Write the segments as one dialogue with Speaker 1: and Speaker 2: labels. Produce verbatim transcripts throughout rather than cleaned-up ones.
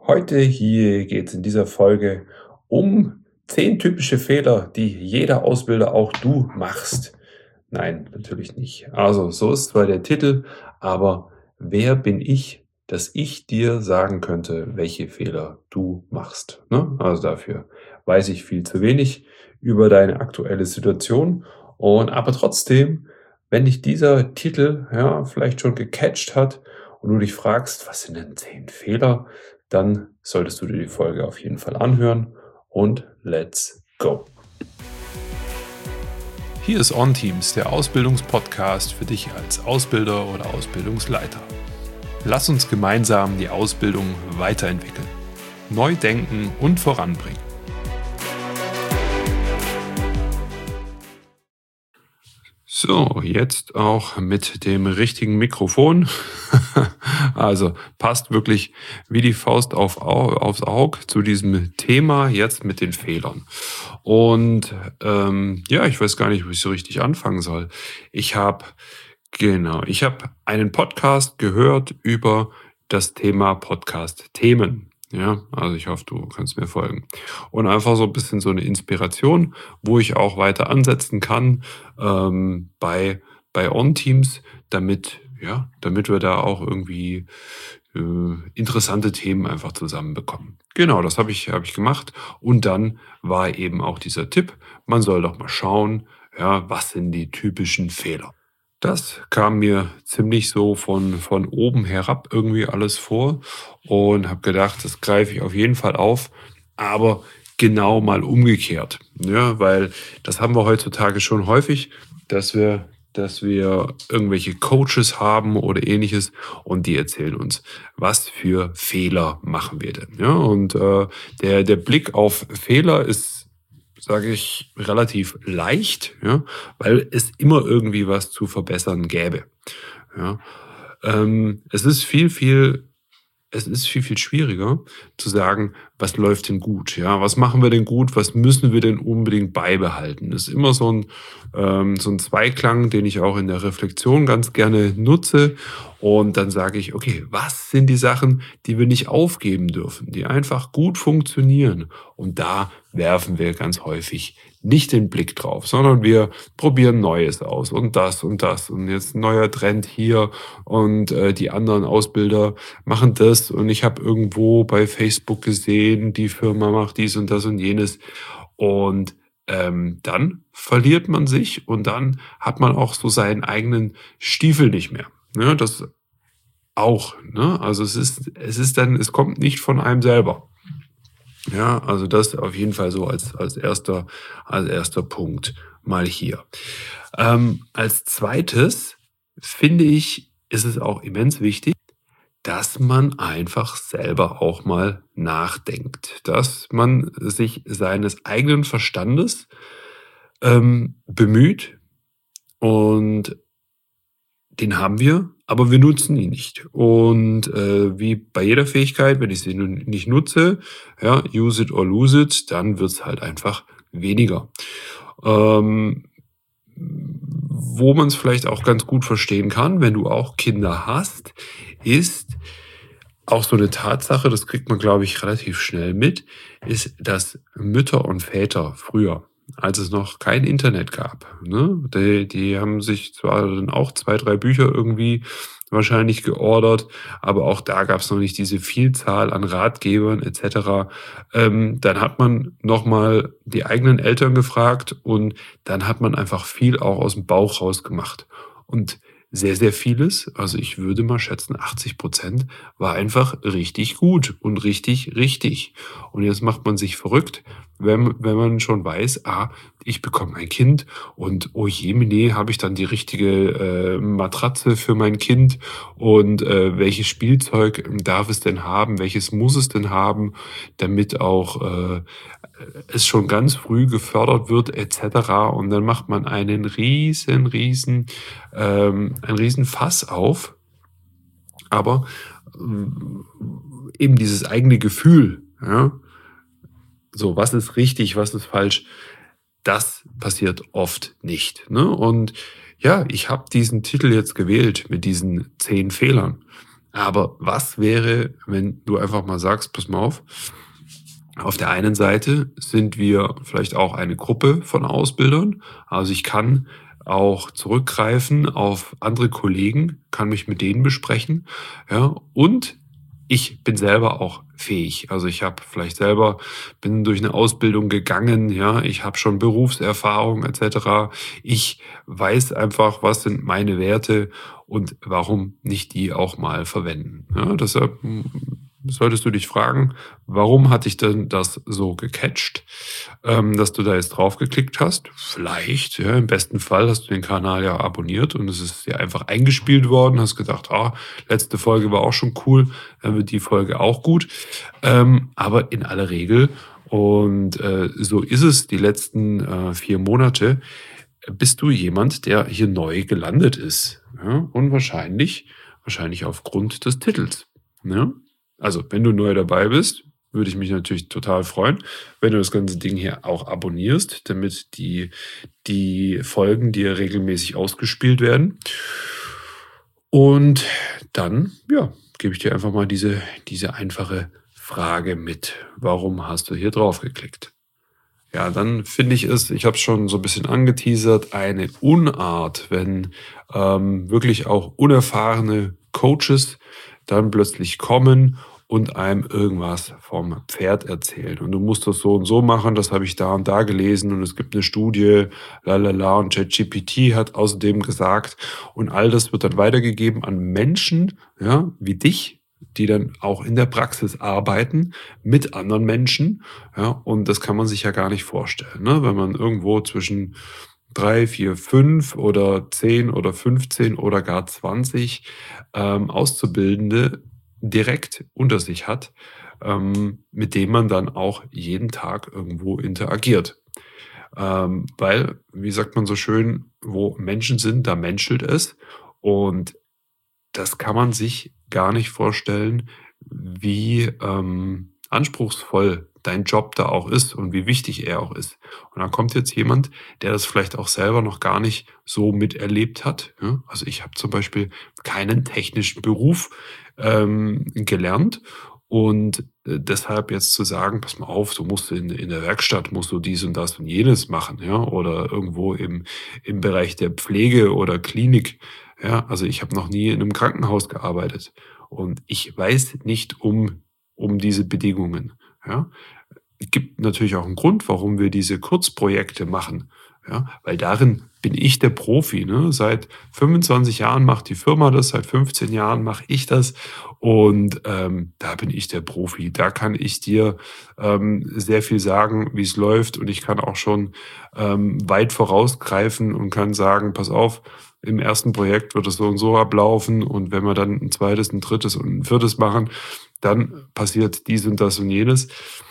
Speaker 1: Heute hier geht es in dieser Folge um zehn typische Fehler, die jeder Ausbilder, auch du, machst. Nein, natürlich nicht. Also, so ist zwar der Titel, aber wer bin ich, dass ich dir sagen könnte, welche Fehler du machst, ne? Also, dafür weiß ich viel zu wenig über deine aktuelle Situation und aber trotzdem, wenn dich dieser Titel, ja, vielleicht schon gecatcht hat und du dich fragst: „Was sind denn zehn Fehler?", dann solltest du dir die Folge auf jeden Fall anhören und let's go.
Speaker 2: Hier ist OnTeams, der Ausbildungspodcast für dich als Ausbilder oder Ausbildungsleiter. Lass uns gemeinsam die Ausbildung weiterentwickeln, neu denken und voranbringen. So, jetzt auch mit dem richtigen Mikrofon. Also passt wirklich wie die Faust auf, Au- aufs Auge zu diesem Thema jetzt mit den Fehlern. Und ähm, ja, ich weiß gar nicht, wo ich so richtig anfangen soll. Ich habe, genau, ich habe einen Podcast gehört über das Thema Podcast-Themen. Ja, also ich hoffe, du kannst mir folgen. Und einfach so ein bisschen so eine Inspiration, wo ich auch weiter ansetzen kann ähm, bei, bei OnTeams, damit, ja, damit wir da auch irgendwie äh, interessante Themen einfach zusammenbekommen. Genau, das habe ich, habe ich gemacht. Und dann war eben auch dieser Tipp, man soll doch mal schauen, ja, was sind die typischen Fehler. Das kam mir ziemlich so von, von oben herab irgendwie alles vor und habe gedacht, das greife ich auf jeden Fall auf, aber genau mal umgekehrt. Ja, weil das haben wir heutzutage schon häufig, dass wir, dass wir irgendwelche Coaches haben oder ähnliches und die erzählen uns, was für Fehler machen wir denn. Ja, und äh, der, der Blick auf Fehler ist, sage ich, relativ leicht, ja, weil es immer irgendwie was zu verbessern gäbe. Ja. Ähm, es ist viel, viel es ist viel, viel schwieriger zu sagen, was läuft denn gut? Ja, was machen wir denn gut? Was müssen wir denn unbedingt beibehalten? Das ist immer so ein, ähm, so ein Zweiklang, den ich auch in der Reflexion ganz gerne nutze. Und dann sage ich, okay, was sind die Sachen, die wir nicht aufgeben dürfen, die einfach gut funktionieren? Und da werfen wir ganz häufig nicht den Blick drauf, sondern wir probieren Neues aus und das und das und jetzt ein neuer Trend hier und äh, die anderen Ausbilder machen das und ich habe irgendwo bei Facebook gesehen, die Firma macht dies und das und jenes und ähm, dann verliert man sich und dann hat man auch so seinen eigenen Stiefel nicht mehr. Ne, das auch. Ne? Also es ist, es ist dann, es kommt nicht von einem selber. Ja, also das auf jeden Fall so als, als erster, als erster Punkt mal hier. Ähm, als zweites finde ich, ist es auch immens wichtig, dass man einfach selber auch mal nachdenkt, dass man sich seines eigenen Verstandes ähm, bemüht und den haben wir, aber wir nutzen ihn nicht. Und äh, wie bei jeder Fähigkeit, wenn ich sie nun nicht nutze, ja, use it or lose it, dann wird's halt einfach weniger. Ähm, wo man es vielleicht auch ganz gut verstehen kann, wenn du auch Kinder hast, ist auch so eine Tatsache, das kriegt man, glaube ich, relativ schnell mit, ist, dass Mütter und Väter früher, als es noch kein Internet gab, ne, die, die haben sich zwar dann auch zwei, drei Bücher irgendwie wahrscheinlich geordert, aber auch da gab es noch nicht diese Vielzahl an Ratgebern et cetera. Ähm, dann hat man nochmal die eigenen Eltern gefragt und dann hat man einfach viel auch aus dem Bauch raus gemacht. Und sehr, sehr vieles, also ich würde mal schätzen, achtzig Prozent war einfach richtig gut und richtig, richtig. Und jetzt macht man sich verrückt, wenn, wenn man schon weiß, ah, ich bekomme ein Kind und oh jemine, habe ich dann die richtige äh, Matratze für mein Kind und äh, welches Spielzeug darf es denn haben, welches muss es denn haben, damit auch äh, es schon ganz früh gefördert wird et cetera. Und dann macht man einen riesen, riesen, ähm, ein riesen Fass auf. Aber äh, eben dieses eigene Gefühl, ja, so was ist richtig, was ist falsch, das passiert oft nicht. Ne? Und ja, ich habe diesen Titel jetzt gewählt mit diesen zehn Fehlern, Aber was wäre, wenn du einfach mal sagst, pass mal auf, auf der einen Seite sind wir vielleicht auch eine Gruppe von Ausbildern. Also ich kann auch zurückgreifen auf andere Kollegen, kann mich mit denen besprechen, ja, und ich bin selber auch fähig. Also ich habe vielleicht selber bin durch eine Ausbildung gegangen, ja, ich habe schon Berufserfahrung et cetera. Ich weiß einfach, was sind meine Werte und warum nicht die auch mal verwenden. Ja, deshalb hm, solltest du dich fragen, warum hat dich denn das so gecatcht, ähm, dass du da jetzt draufgeklickt hast? Vielleicht, ja, im besten Fall hast du den Kanal ja abonniert und es ist dir einfach eingespielt worden, hast gedacht, ah, letzte Folge war auch schon cool, dann wird die Folge auch gut. Ähm, aber in aller Regel, und äh, so ist es die letzten äh, vier Monate, bist du jemand, der hier neu gelandet ist. Ja? Und wahrscheinlich, wahrscheinlich aufgrund des Titels. Ja? Also, wenn du neu dabei bist, würde ich mich natürlich total freuen, wenn du das ganze Ding hier auch abonnierst, damit die, die Folgen dir regelmäßig ausgespielt werden. Und dann, ja, gebe ich dir einfach mal diese, diese einfache Frage mit. Warum hast du hier drauf geklickt? Ja, dann finde ich es, ich habe es schon so ein bisschen angeteasert, eine Unart, wenn ähm, wirklich auch unerfahrene Coaches dann plötzlich kommen und einem irgendwas vom Pferd erzählen. Und du musst das so und so machen, das habe ich da und da gelesen und es gibt eine Studie, lalala, und ChatGPT hat außerdem gesagt, und all das wird dann weitergegeben an Menschen, ja, wie dich, die dann auch in der Praxis arbeiten mit anderen Menschen, ja, und das kann man sich ja gar nicht vorstellen, ne? Wenn man irgendwo zwischen drei, vier, fünf oder zehn oder fünfzehn oder gar zwanzig ähm, Auszubildende direkt unter sich hat, ähm, mit denen man dann auch jeden Tag irgendwo interagiert. Ähm, weil, wie sagt man so schön, wo Menschen sind, da menschelt es. Und das kann man sich gar nicht vorstellen, wie ähm, anspruchsvoll dein Job da auch ist und wie wichtig er auch ist. Und dann kommt jetzt jemand, der das vielleicht auch selber noch gar nicht so miterlebt hat. Ja? Also ich habe zum Beispiel keinen technischen Beruf ähm, gelernt und äh, deshalb jetzt zu sagen, pass mal auf, du musst in, in der Werkstatt, musst du dies und das und jenes machen, ja, oder irgendwo im, im Bereich der Pflege oder Klinik. Ja, also ich habe noch nie in einem Krankenhaus gearbeitet und ich weiß nicht um um diese Bedingungen, ja. Gibt natürlich auch einen Grund, warum wir diese Kurzprojekte machen, ja, weil darin bin ich der Profi, ne? Seit fünfundzwanzig Jahren macht die Firma das, seit fünfzehn Jahren mache ich das und, ähm, da bin ich der Profi. Da kann ich dir, ähm, sehr viel sagen, wie es läuft und ich kann auch schon, ähm, weit vorausgreifen und kann sagen: „Pass auf, im ersten Projekt wird es so und so ablaufen und wenn wir dann ein zweites, ein drittes und ein viertes machen, dann passiert dies und das und jenes.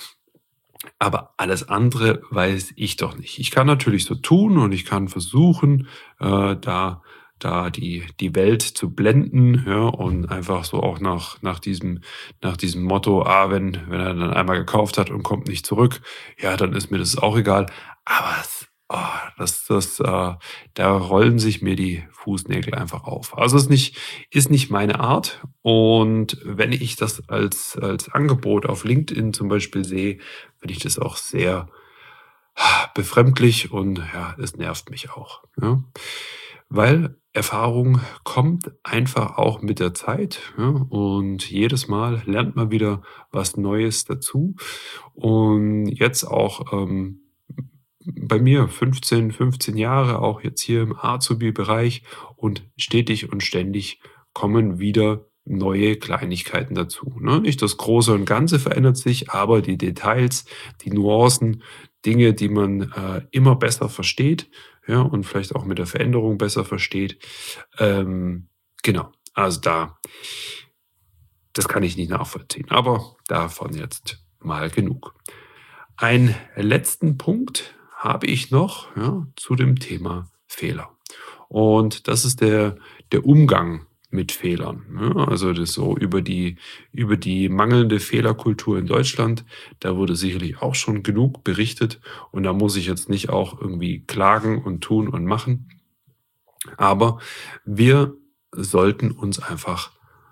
Speaker 2: Aber alles andere weiß ich doch nicht. Ich kann natürlich so tun und ich kann versuchen, äh, da da die die Welt zu blenden, ja, und einfach so auch nach nach diesem nach diesem Motto: „Ah, wenn wenn er dann einmal gekauft hat und kommt nicht zurück, ja, dann ist mir das auch egal.“ Aber es oh, das das, äh da rollen sich mir die Fußnägel einfach auf. Also, ist nicht ist nicht meine Art und wenn ich das als als Angebot auf LinkedIn zum Beispiel sehe, finde ich das auch sehr befremdlich und ja, es nervt mich auch, ja. Weil Erfahrung kommt einfach auch mit der Zeit, ja, und jedes Mal lernt man wieder was Neues dazu. Und jetzt auch, ähm, bei mir fünfzehn fünfzehn Jahre, auch jetzt hier im Azubi-Bereich und stetig und ständig kommen wieder neue Kleinigkeiten dazu, ne? Nicht das Große und Ganze verändert sich, aber die Details, die Nuancen, Dinge, die man, äh, immer besser versteht, ja, und vielleicht auch mit der Veränderung besser versteht. Ähm, genau, also da das kann ich nicht nachvollziehen, aber davon jetzt mal genug. Einen letzten Punkt habe ich noch, ja, zu dem Thema Fehler. Und das ist der der Umgang mit Fehlern, ne? Also, das so über die über die mangelnde Fehlerkultur in Deutschland, da wurde sicherlich auch schon genug berichtet und da muss ich jetzt nicht auch irgendwie klagen und tun und machen. Aber wir sollten uns einfach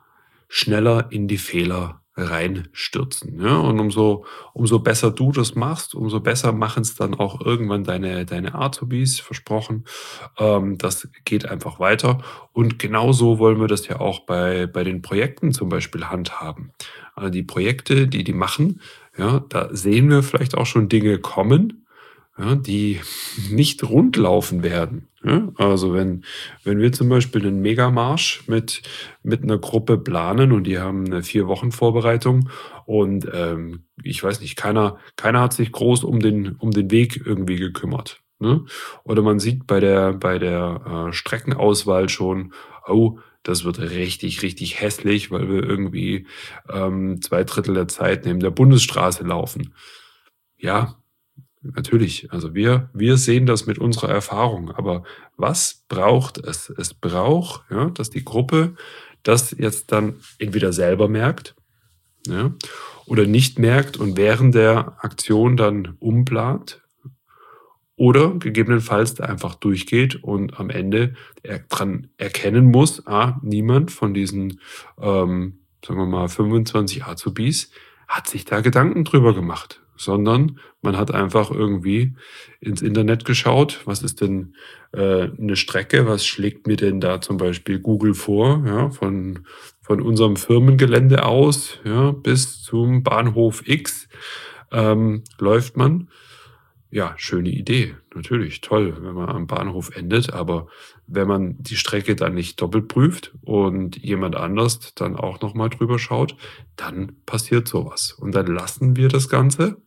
Speaker 2: schneller in die Fehler reinstürzen. Ja? Und umso, umso besser du das machst, umso besser machen es dann auch irgendwann deine, deine Azubis, versprochen. Ähm, das geht einfach weiter. Und genauso wollen wir das ja auch bei, bei den Projekten zum Beispiel handhaben. Also die Projekte, die die machen, ja, da sehen wir vielleicht auch schon Dinge kommen, ja, die nicht rund laufen werden. Ja? Also wenn, wenn wir zum Beispiel einen Megamarsch mit, mit einer Gruppe planen und die haben eine vier Wochen Vorbereitung und ähm, ich weiß nicht, keiner, keiner hat sich groß um den, um den Weg irgendwie gekümmert. Ne? Oder man sieht bei der, bei der äh, Streckenauswahl schon, oh, das wird richtig, richtig hässlich, weil wir irgendwie ähm, zwei Drittel der Zeit neben der Bundesstraße laufen. Ja, natürlich. Also wir, wir sehen das mit unserer Erfahrung. Aber was braucht es? Es braucht, ja, dass die Gruppe das jetzt dann entweder selber merkt, ja, oder nicht merkt und während der Aktion dann umplant oder gegebenenfalls einfach durchgeht und am Ende er dran erkennen muss, ah, niemand von diesen, ähm, sagen wir mal, fünfundzwanzig Azubis hat sich da Gedanken drüber gemacht, sondern man hat einfach irgendwie ins Internet geschaut, was ist denn äh, eine Strecke, was schlägt mir denn da zum Beispiel Google vor, ja, von, von unserem Firmengelände aus, ja, bis zum Bahnhof X ähm, läuft man. Ja, schöne Idee. Natürlich, toll, wenn man am Bahnhof endet. Aber wenn man die Strecke dann nicht doppelt prüft und jemand anders dann auch noch mal drüber schaut, dann passiert sowas. Und dann lassen wir das Ganze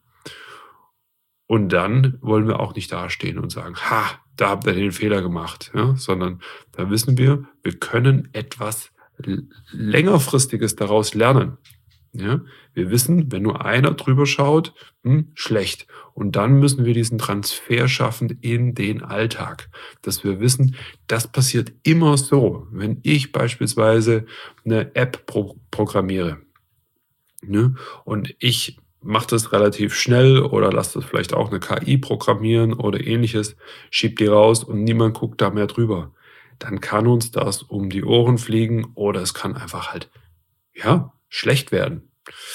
Speaker 2: und dann wollen wir auch nicht dastehen und sagen: „Ha, da habt ihr den Fehler gemacht“, ja? Sondern da wissen wir, wir können etwas l Längerfristiges daraus lernen. Ja, wir wissen, wenn nur einer drüber schaut, hm, schlecht. Und dann müssen wir diesen Transfer schaffen in den Alltag, dass wir wissen, das passiert immer so. Wenn ich beispielsweise eine App pro programmiere, ne, und ich mache das relativ schnell oder lasse das vielleicht auch eine K I programmieren oder Ähnliches, schiebe die raus und niemand guckt da mehr drüber, dann kann uns das um die Ohren fliegen oder es kann einfach halt, ja, schlecht werden.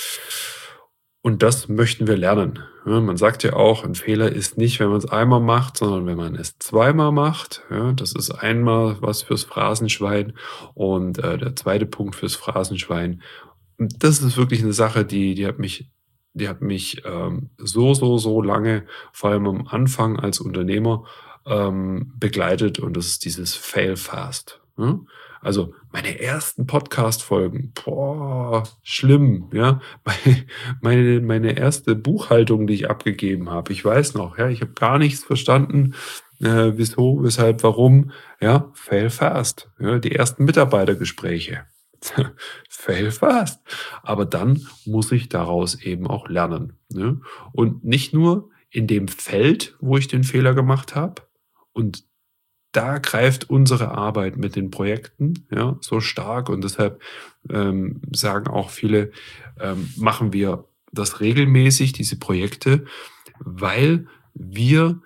Speaker 2: Und das möchten wir lernen. Ja, man sagt ja auch, ein Fehler ist nicht, wenn man es einmal macht, sondern wenn man es zweimal macht. Ja, das ist einmal was fürs Phrasenschwein und äh, der zweite Punkt fürs Phrasenschwein. Und das ist wirklich eine Sache, die, die hat mich, die hat mich ähm, so, so, so lange, vor allem am Anfang als Unternehmer, ähm, begleitet. Und das ist dieses Fail fast. Ja? Also meine ersten Podcast-Folgen, boah, schlimm, ja. Meine, meine erste Buchhaltung, die ich abgegeben habe, ich weiß noch, ja, ich habe gar nichts verstanden, äh, wieso, weshalb, warum, ja, fail fast. Ja, die ersten Mitarbeitergespräche. Fail fast. Aber dann muss ich daraus eben auch lernen. Ne? Und nicht nur in dem Feld, wo ich den Fehler gemacht habe, und da greift unsere Arbeit mit den Projekten, ja, so stark und deshalb ähm, sagen auch viele, ähm, machen wir das regelmäßig, diese Projekte, weil wir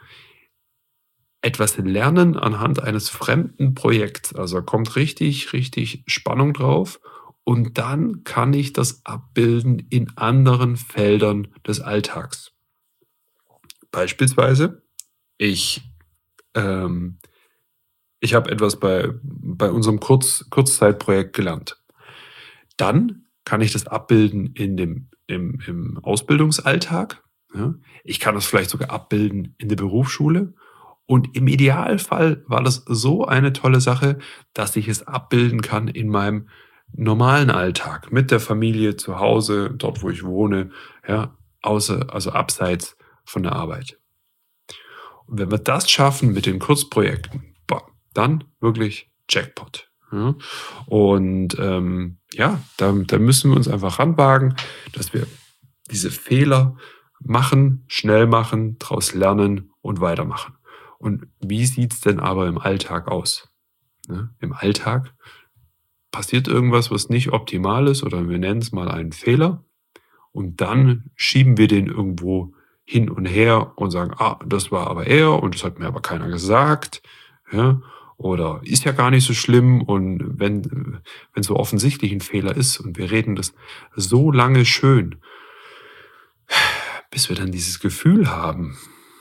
Speaker 2: etwas lernen anhand eines fremden Projekts. Also da kommt richtig, richtig Spannung drauf und dann kann ich das abbilden in anderen Feldern des Alltags. Beispielsweise, ich ähm, Ich habe etwas bei, bei unserem Kurz, Kurzzeitprojekt gelernt. Dann kann ich das abbilden in dem, im, im Ausbildungsalltag. Ja. Ich kann das vielleicht sogar abbilden in der Berufsschule. Und im Idealfall war das so eine tolle Sache, dass ich es abbilden kann in meinem normalen Alltag mit der Familie zu Hause, dort wo ich wohne, ja, außer, also abseits von der Arbeit. Und wenn wir das schaffen mit den Kurzprojekten, boah, dann wirklich Jackpot. Ja? Und ähm, ja, da, da müssen wir uns einfach ranwagen, dass wir diese Fehler machen, schnell machen, daraus lernen und weitermachen. Und wie sieht's denn aber im Alltag aus? Ne? Im Alltag passiert irgendwas, was nicht optimal ist, oder wir nennen es mal einen Fehler. Und dann schieben wir den irgendwo hin und her und sagen, ah, das war aber er und das hat mir aber keiner gesagt. Ja? oder ist ja gar nicht so schlimm und wenn, wenn so offensichtlich ein Fehler ist und wir reden das so lange schön, bis wir dann dieses Gefühl haben,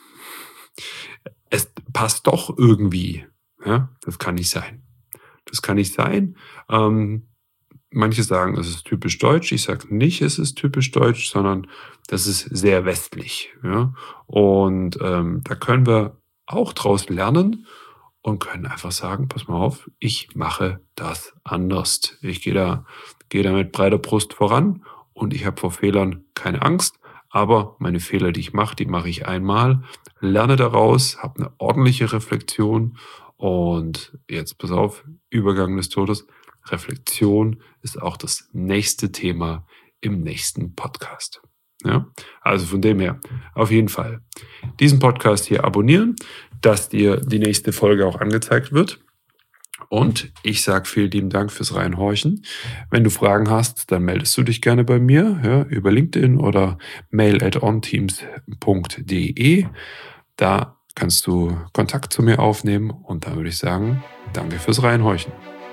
Speaker 2: es passt doch irgendwie. Ja, das kann nicht sein. Das kann nicht sein. Ähm, manche sagen, es ist typisch deutsch. Ich sage nicht, es ist typisch deutsch, sondern das ist sehr westlich. Ja? Und ähm, da können wir auch draus lernen und können einfach sagen, pass mal auf, ich mache das anders. Ich gehe da, gehe da mit breiter Brust voran und ich habe vor Fehlern keine Angst. Aber meine Fehler, die ich mache, die mache ich einmal, lerne daraus, habe eine ordentliche Reflexion und jetzt pass auf, Übergang des Todes. Reflexion ist auch das nächste Thema im nächsten Podcast. Ja? Also von dem her, auf jeden Fall diesen Podcast hier abonnieren, dass dir die nächste Folge auch angezeigt wird. Und ich sage vielen lieben Dank fürs Reinhorchen. Wenn du Fragen hast, dann meldest du dich gerne bei mir, ja, über LinkedIn oder mail at onteams punkt de. Da kannst du Kontakt zu mir aufnehmen und dann würde ich sagen, danke fürs Reinhorchen.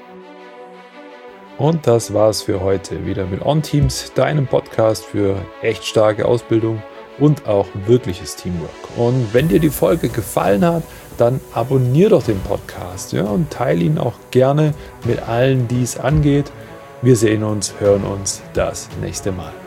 Speaker 1: Und das war's für heute. Wieder mit OnTeams, deinem Podcast für echt starke Ausbildung und auch wirkliches Teamwork. Und wenn dir die Folge gefallen hat, dann abonnier doch den Podcast, ja, und teile ihn auch gerne mit allen, die es angeht. Wir sehen uns, hören uns das nächste Mal.